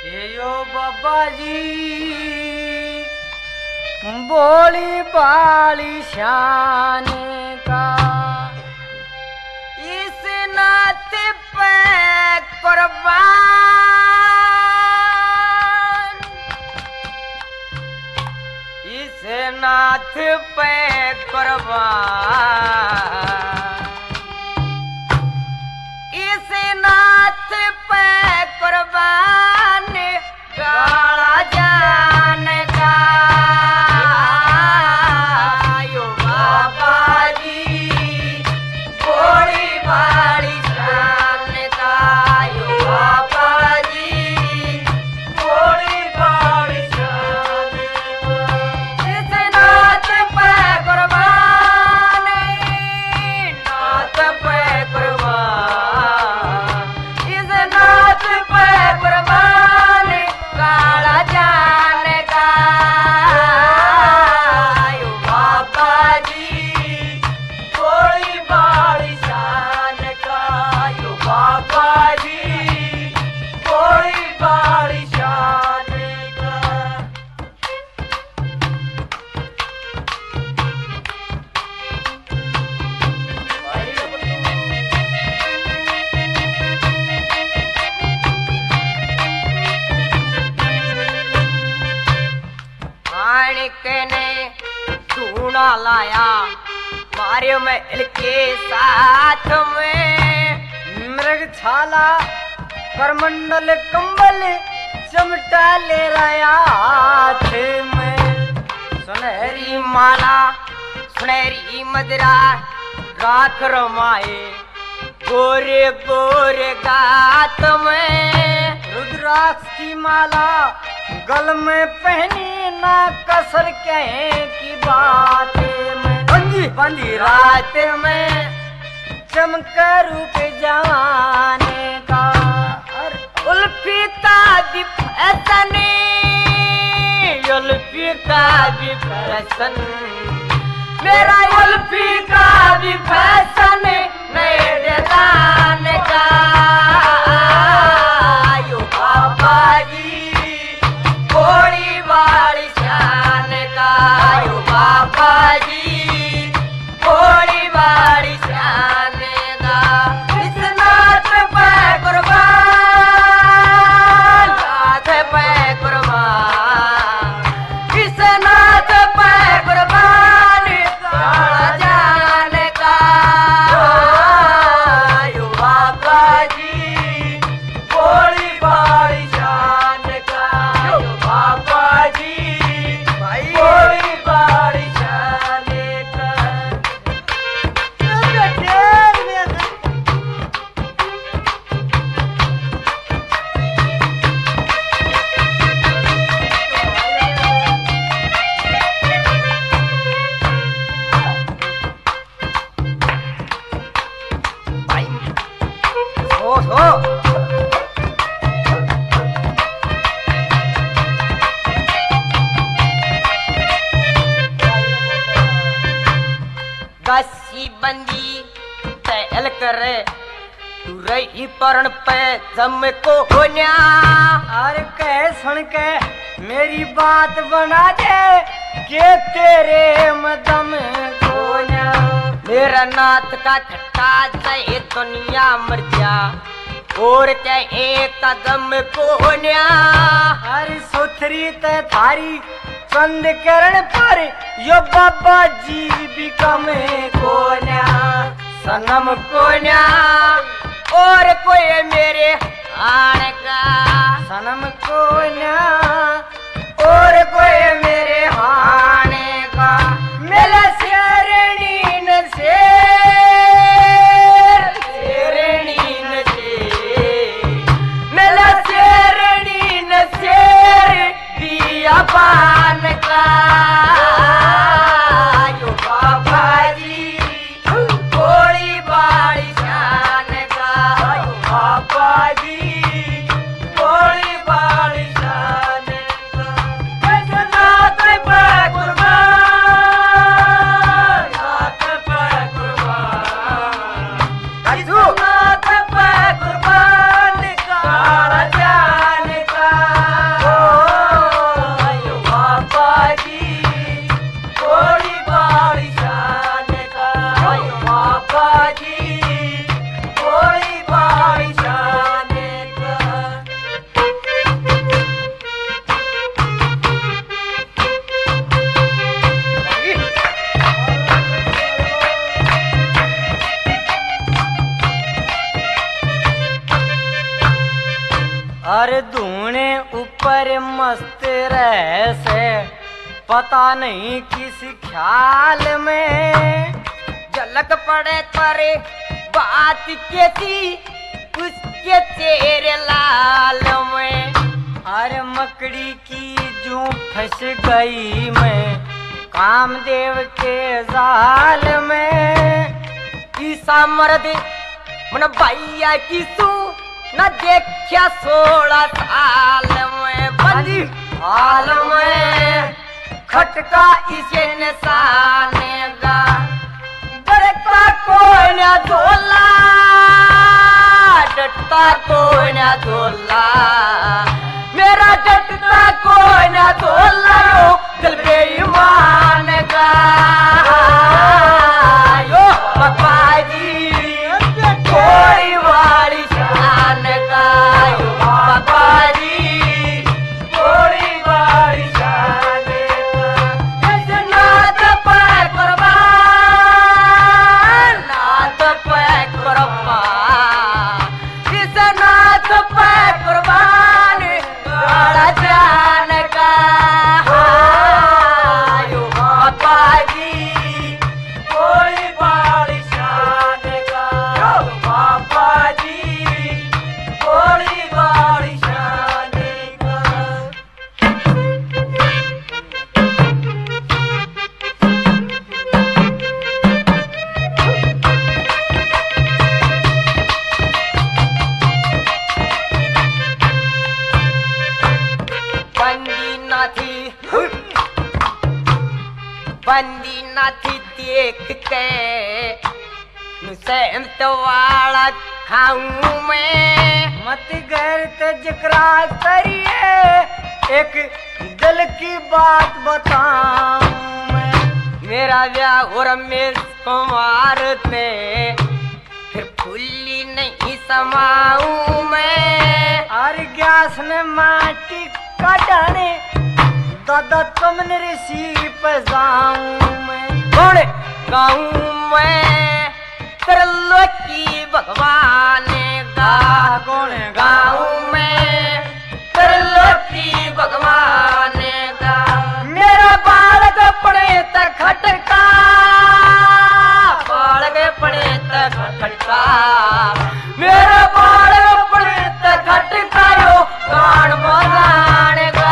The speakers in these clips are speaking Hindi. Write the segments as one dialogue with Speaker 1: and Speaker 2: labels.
Speaker 1: यो बाबा जी बोली बाली शान का इस नात पे कुर्बान, इस नाथ पे कुर्बान, इस नाथ पे कुर्बान काला जान का यो बाबा जी बड़ी बड़ी शान का यो बाबा जी बड़ी बड़ी शान का इस नाथ पे कुर्बान, नाथ पे कुर्बान, इस नाथ पे कुर्बान काला जान का यो बाबा जी बड़ी बड़ी शान का यो बाबा जी बड़ी बड़ी शान का। माणिक ने चूना लाया मारे महल के साथ में, मृगछाला करमंडल कंबल चमटा ले रहा हाथ में, सुनहरी माला सुनहरी मदरा राख रमाए गोरे गोरे गात में, रुद्राक्ष की माला गल में पहनी ना कसर कहे की बात में, बंदी बंदी रात में चमक रूप जवाने का, उल्फी का भी फैशन, उल्फी का भी फैशन, मेरा उल्फी का भी फैशन नए डिजाइन का यो बाबा जी बड़ी बड़ी शान का यो बाबा जी बड़ी बड़ी शान का इस नाथ पे कुर्बान, नाथ पे कुर्बान, इस नाथ पे कुर्बान काला जान का यो बाबा जी बड़ी बड़ी शान का यो बाबा जी बड़ी बड़ी शान का। हो गसी बंदी तहल करे तू रही परण पे जम को होन्या, अरे कह सुन के मेरी बात बना दे के तेरे मदम गोन्या, मेरा नाथ का खट्टा चाहे दुनिया मर जा और क्या एक कदम को होन्या, अरे सोथरी ते थारी चंद करण पर यो बाबा जी भी कम कोन्या, सनम कोन्या और कोई मेरे आन का, सनम कोन्या और कोई मेरे हाने का, मेला शेरनी न शेर, शेरनी न शेर, मेला शेरनी न शेर दिया पान का यो बाबा जी बड़ी बड़ी शान का यो बाबा जी बड़ी बड़ी शान और धूने ऊपर मस्त रह से पता नहीं किस ख्याल में झलक पड़े तारे बात कैसी उसके चेहरे लाल में। अरे मकड़ी की जूं फंस गई मैं कामदेव के जाल में। ईसा मर्द मन भैया की सू न देखा 16 साल में बंदी हाल में खटका इसे निशाने का डरता कोई न धोला डटता कोई न धोला मेरा डटता कोई न धोला यो दिल बेईमान का यो बाबा जी कोई वाली शान का यो बाबा जी कोई वाली शान का ऐसे नाथ पे कुर्बान नाथ पे कुर्बान इस नाथ पे कुर्बान बड़ा जान का यो बाबा जी कोई वाली शान का यो बाबा जी कोई वाली शान का। बंदी न थी देख के सहमत वाला खाऊं मैं मत घर तजकरा करिए एक दिल की बात बताऊं मैं। मेरा ब्याह हो रमेश कुमार थे फिर फुल्ली नहीं समाऊं मैं। और गैस ने माटी काटने दादा तुमने ऋषि पे जाऊं मैं कौन गाऊं मैं तरलो की भगवान का कौन गाऊं मैं तरलो की भगवान का। मेरा बालक पड़े तक खटका बालक पड़े तक खटका मेरा बालक पड़े तक खटका यो गान बजाने का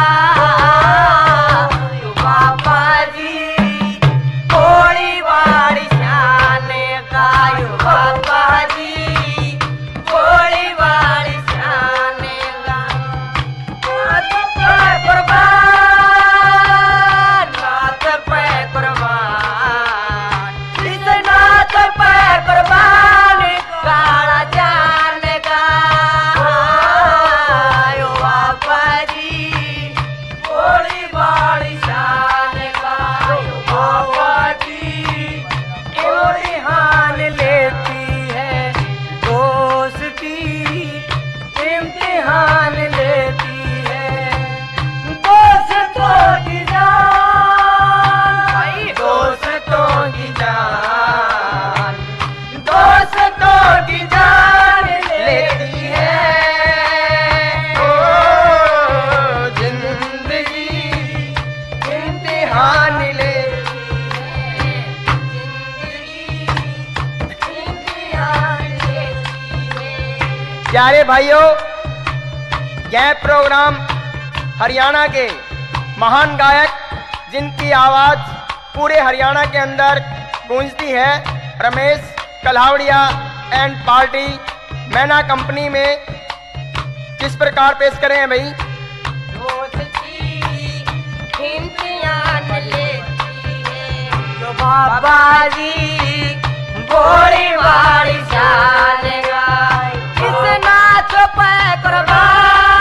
Speaker 1: बाबा जी कोई वाली शान का यो बाबा जी कोई वाली शान का। नाथ पे कुर्बान नाथ पे कुर्बान इस नाथ पे कुर्बान काला जान का यो बाबा जी कोई वाली शान का यो बाबा जी कोई हान लेती है दोस्ती इम्तिहान लेती है दोस्तों की जान भाई दोस्तों की जान दोस्तों की जान लेती है ओ जिंदगी इम्तिहान लेती है जिंदगी इम्तिहान लेती है।
Speaker 2: प्यारे भाइयों, यह प्रोग्राम हरियाणा के महान गायक जिनकी आवाज़ पूरे हरियाणा के अंदर गूंजती है, Ramesh Kalhavadiya and party Maina company में किस प्रकार पेश करें हैं भाई।
Speaker 1: दोस्ती इम्तिहान लेती है जो बाबा जी बोली वाली शान का इस नाथ पे कुर्बान